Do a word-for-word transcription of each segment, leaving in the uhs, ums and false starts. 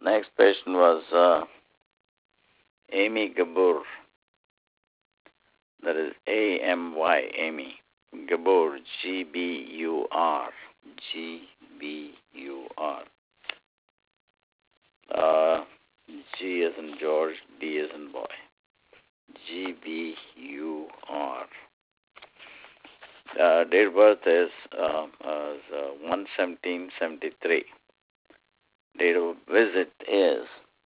next patient was uh, Amy Gabur. That is A M Y, Amy. Gabur, G B U R. G B U R. Uh, G as in George, B as in boy. G B U R. Uh, date of birth is uh, uh, one seventeen seventy-three. Date of visit is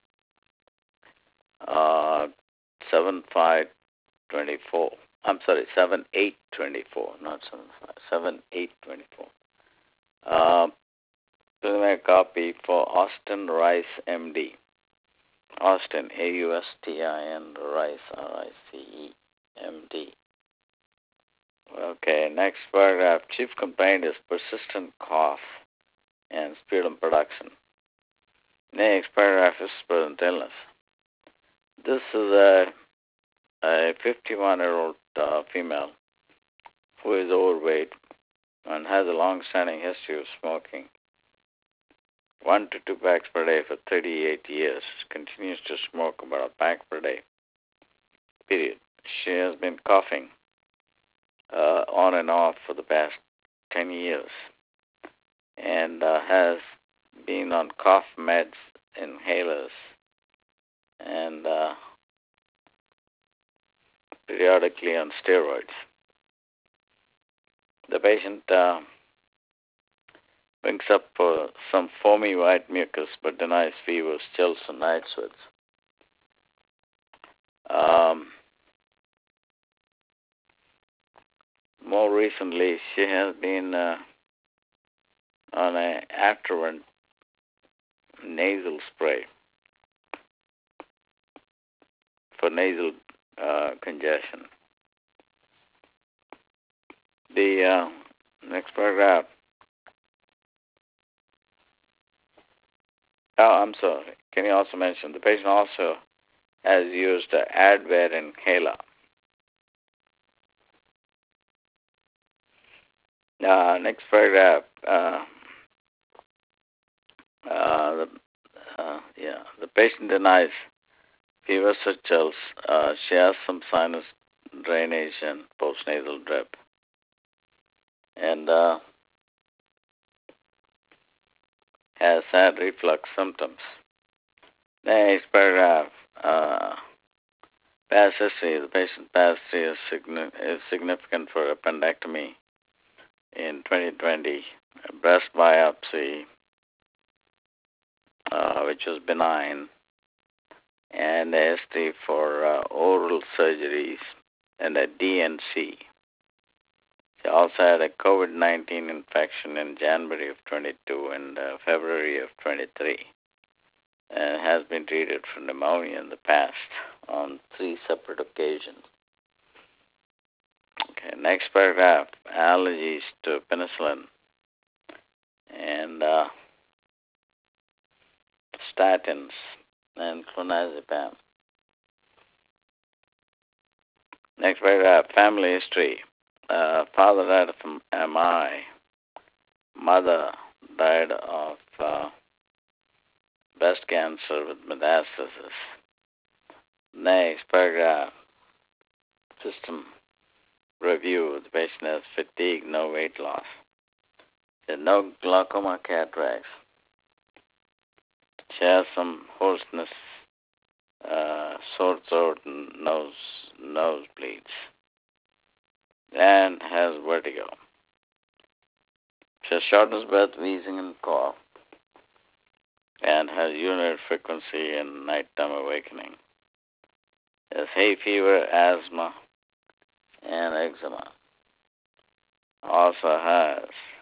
uh, seven five twenty-four. I'm sorry, seven eight twenty-four, not seven five, seven eight twenty-four. Uh, preliminary copy for Austin Rice, M D. Austin, A U S T I N, Rice, R I C E, M D. Okay, next paragraph. Chief complaint is persistent cough and sputum production. Next paragraph is present illness. This is a a fifty-one-year-old uh, female who is overweight and has a long-standing history of smoking. One to two packs per day for thirty-eight years. Continues to smoke about a pack per day. Period. She has been coughing uh, on and off for the past ten years and uh, has been on cough meds, inhalers, and uh, periodically on steroids. The patient uh, brings up uh, some foamy white mucus but denies fevers, chills, and night sweats. Um, more recently, she has been uh, on an Atrovent nasal spray for nasal uh, congestion. The uh, next paragraph. Oh, I'm sorry. Can you also mention the patient also has used the Advair inhaler. Uh, next paragraph. Uh, uh, the, uh, yeah, the patient denies fevers or chills. Uh, she has some sinus drainage and postnasal drip. And uh, has had reflux symptoms. Next paragraph. Uh, past history. The patient's past history is, signi- is significant for appendectomy in twenty twenty. A breast biopsy, uh, which was benign, and a history for uh, oral surgeries and a D N C. She also had a COVID nineteen infection in January of twenty-two and uh, February of twenty-three, and has been treated for pneumonia in the past on three separate occasions. Okay, next paragraph, allergies to penicillin and uh, statins and clonazepam. Next paragraph, family history. Uh, father died of M I. Mother died of uh, breast cancer with metastasis. Next paragraph, system review. The patient has fatigue, no weight loss. There's no glaucoma, cataracts. She has some hoarseness, uh, sore throat, and nose nosebleeds, and has vertigo. She has shortness of breath, wheezing, and cough, and has urinary frequency and nighttime awakening. Has hay fever, asthma, and eczema. Also has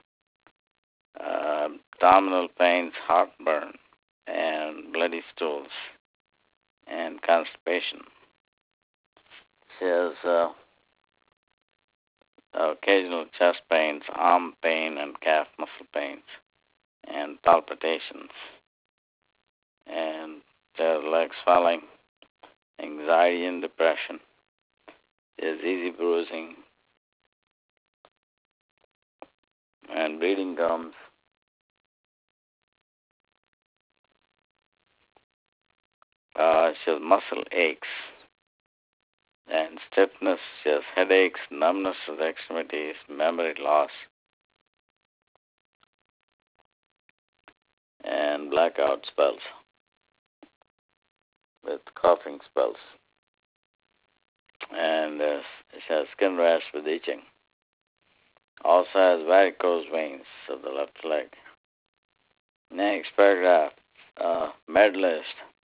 uh, abdominal pains, heartburn, and bloody stools, and constipation. She has uh, occasional chest pains, arm pain, and calf muscle pains, and palpitations, and their leg swelling, anxiety and depression. There's easy bruising and bleeding gums, Uh, she has muscle aches and stiffness. She has headaches, numbness of the extremities, memory loss, and blackout spells with coughing spells. And uh, she has skin rash with itching. Also has varicose veins of the left leg. Next paragraph, uh, med list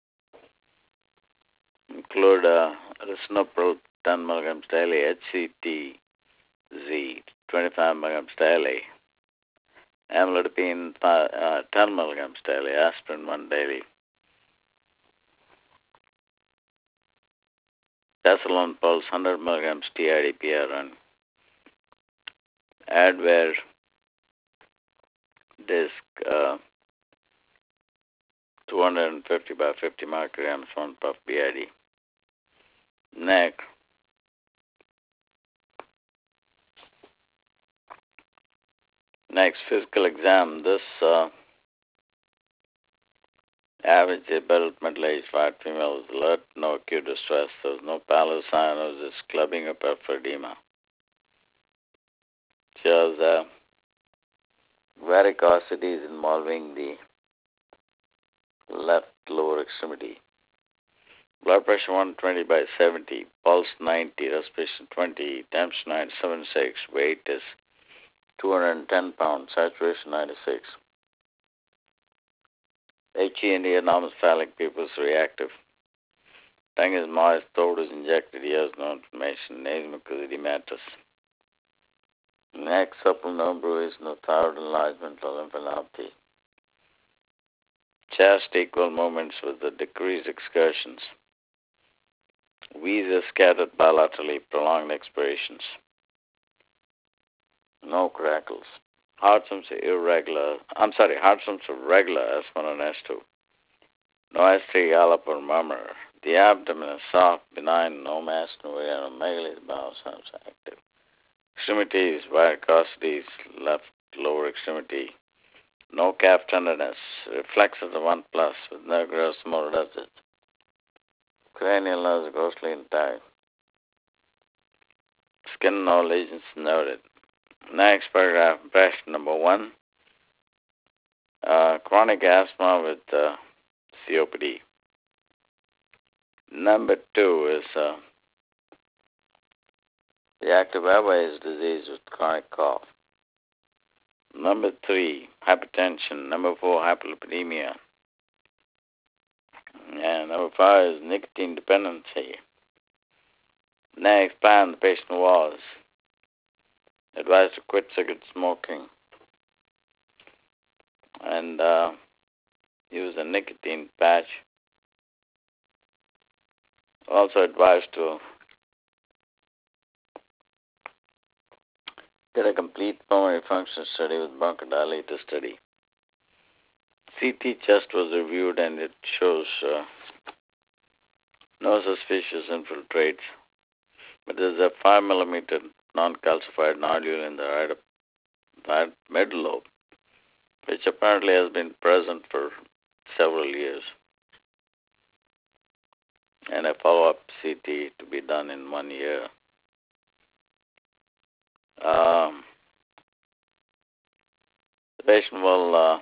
include uh, lisinopril ten milligrams daily, H C T Z twenty-five milligrams daily, amlodipine uh, ten milligrams daily, aspirin one daily, Desolon pulse one hundred milligrams T I D P R N, Advair disc uh, two hundred fifty by fifty micrograms one puff B I D. Next, next physical exam. This uh, average adult middle-aged white female was alert, no acute distress. There was no pallor cyanosis, clubbing of peripheral. She has uh, varicosities involving the left lower extremity. Blood pressure one twenty by seventy, pulse ninety, respiration twenty, temperature ninety-seven point six, weight is two hundred ten pounds, saturation ninety-six. H E and E, enormous phallic pupils reactive. Tongue is moist, throat is injected, ears no inflammation, nasal mucosa edematous. Neck supple, no bruise, no thyroid enlargement or lymphadenopathy. Chest equal movements with the decreased excursions. Wheeze is scattered bilaterally, prolonged expirations. No crackles. Heart rhythms are irregular. I'm sorry, heart rhythms are regular, S one and S two. No S three, gallop or murmur. The abdomen is soft, benign, no mass, no megaly, the bowel sounds active. Extremities, varicosities, left lower extremity. No calf tenderness. Reflexes of one plus with no gross motor deficit. Cranial nerves grossly intact. Skin no lesions noted. Next paragraph, impression number one. Uh, chronic asthma with uh, C O P D. Number two is uh, the active airways disease with chronic cough. Number three, hypertension. Number four, hyperlipidemia. And number five is nicotine dependency. Next plan the patient was advised to quit cigarette smoking and uh, use a nicotine patch. Also advised to get a complete pulmonary function study with bronchodilator study. C T chest was reviewed and it shows uh, no suspicious infiltrates, but there's a five millimeter non-calcified nodule in the right, right middle lobe, which apparently has been present for several years, and a follow-up C T to be done in one year. Um, the patient will uh,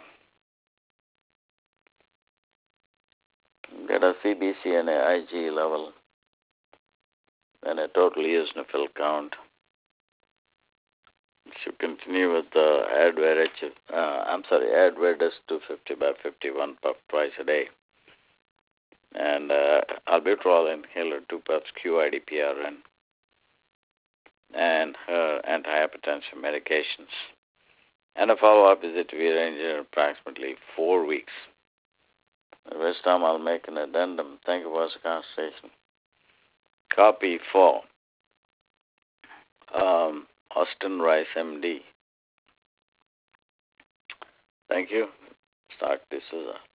get a C B C and a IgE level and a total eosinophil count. Should continue with the Advair H, uh, I'm sorry, Advair Disc two fifty by fifty-one puff twice a day, and uh, albuterol inhaler two puffs Q I D P R N, and her antihypertension medications. And a follow-up visit to be arranged in approximately four weeks. At this time I'll make an addendum. Thank you for the conversation. Copy four. Um, Austin Rice, M D. Thank you. Start this is a